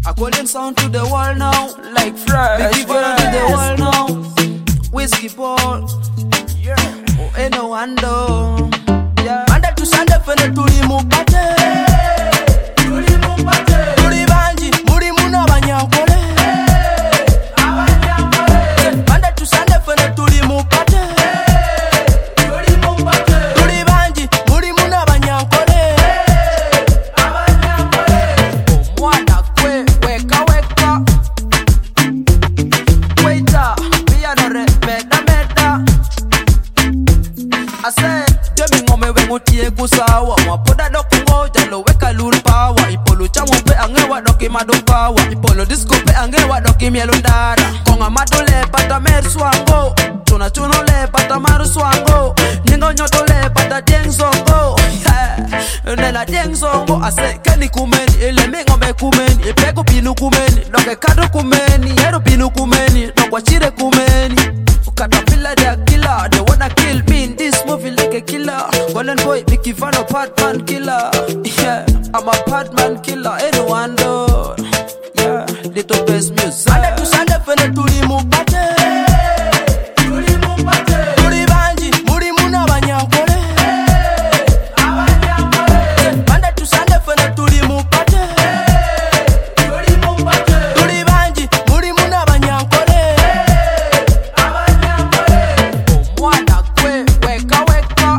I calling sound to the world now, like fresh. We give honor to the world now. Whiskey ball, yeah. Oh, ain't no wonder, yeah. Manda tu sande fene tuli mupate, tuli mupate. Tuli banji, muri muna banyankole, abanyankole. Manda tu sande fene tuli mupate, tuli mupate. Tuli banji, muri muna banyankole, abanyankole. Oh, mwana kwe, weka weka. Waiter, we are no meda meda. I said, Demi ngome wengutie kusawa. Mwapoda doku ngoja lo weka lul power. Ipolo chamu pe angewa doki madopawa. Ipolo disco pe angewa doki mielundara. Konga matole pata merswango. Chuna chuno le pata maruswango. Ningo nyoto le pata jengzongo. Nela jengzongo. I said, Kenny kumeni. Ile mi ngome kumeni. Ipego pinu kumeni. Doke kado kumeni. Yero pinu kumeni. Dokwa chire kumeni. Caterpillar, they are killer. They wanna kill me in this movie like a killer. Golden boy, Mickey Vano, Batman killer. Yeah, I'm a Batman killer. Ain't no wonder. Yeah, little best music. Sande tu sande fene tuli mupate, tuli mupate. Tuli banji, muri muna banyankole, abanyankole. Sande tu sande fene tuli mupate, tuli mupate. Tuli banji, muri muna banyankole. Mwana kwe, weka weka.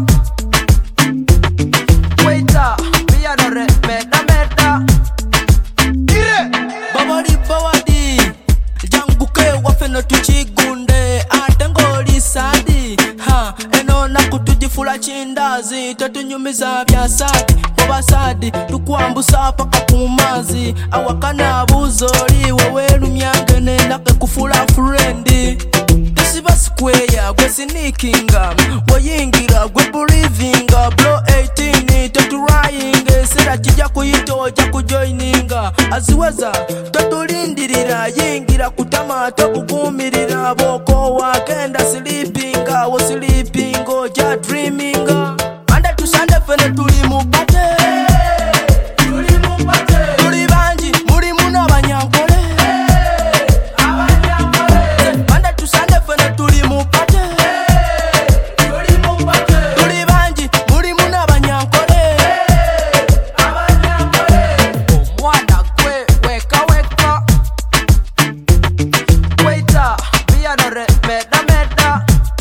Waiter, we are no meda meda. Bawadi, janguke wafeno tuchigunde. Atengoli sadi, ha, eno na kutujifula chindazi. Tetunyumiza vya sadi, wabasadi. Tukuambusa paka kumazi. Awakana buzori, wewelu myangene nake kufula friendly. Square, gwe sneakinga, wayingira, gwe believinga. Blow 18, teturying, sera kijja kuyitoja kujoininga. Aziweza, tetulindirira, yingira kutama, tekukumirira. Boko wakenda sleepinga, wo sleepingo, ja dreaminga. Manda tu sande fene tuli mupate, tuli mupate. Tuli banji, muri muna banyankole, abanyankole. Manda tu sande fene tuli mupate, tuli mupate. Tuli banji, muri muna banyankole, abanyankole. Oh, mwana kwe, weka weka. Waiter, we are no meda meda.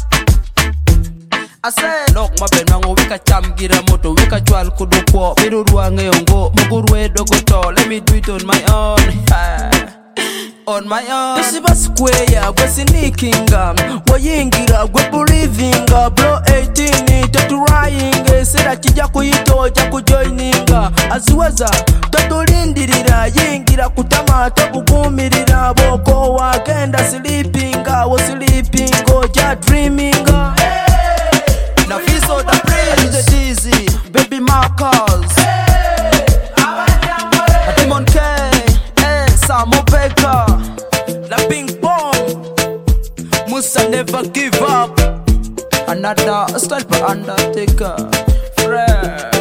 I said, look, my benango, wika chamgira moto, wika chwal kudukwo, biru ruange yongo, mugurwe dogoto, let me do it on my own. On my own. Siba square, gwe sneakinga, wayingira, gwe believinga. Blow 18, teturying, sera kijja kuyitoja kujoininga. Aziweza, tetulindirira, yingira kutama, tekukumirira. Boko wakenda sleepinga, wo sleepingo, ja dreaminga. Now feel so the praise the dizzy, baby Marcos, Timon K, Samo Baker, La Ping Pong, Musa never give up. Another style for Undertaker, Fresh.